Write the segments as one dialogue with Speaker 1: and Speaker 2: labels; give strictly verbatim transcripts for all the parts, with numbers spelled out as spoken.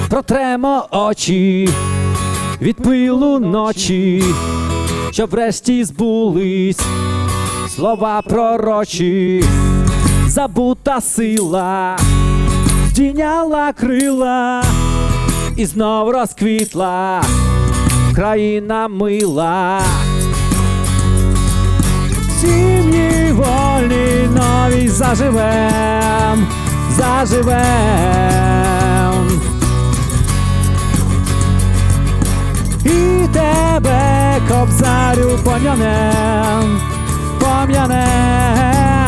Speaker 1: Протремо очі від пилу ночі, щоб врешті збулись слова пророчі. Забута сила здійняла крила і знов розквітла країна мила. Сім'ї вольні нові заживем, заживем. І тебе, кобзарю, пом'янем, пом'янем.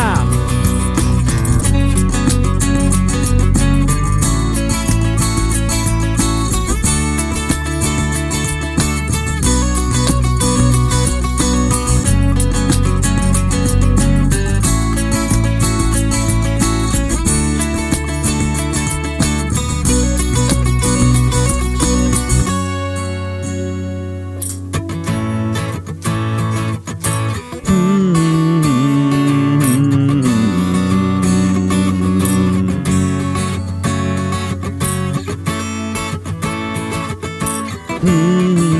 Speaker 1: Mm-hmm.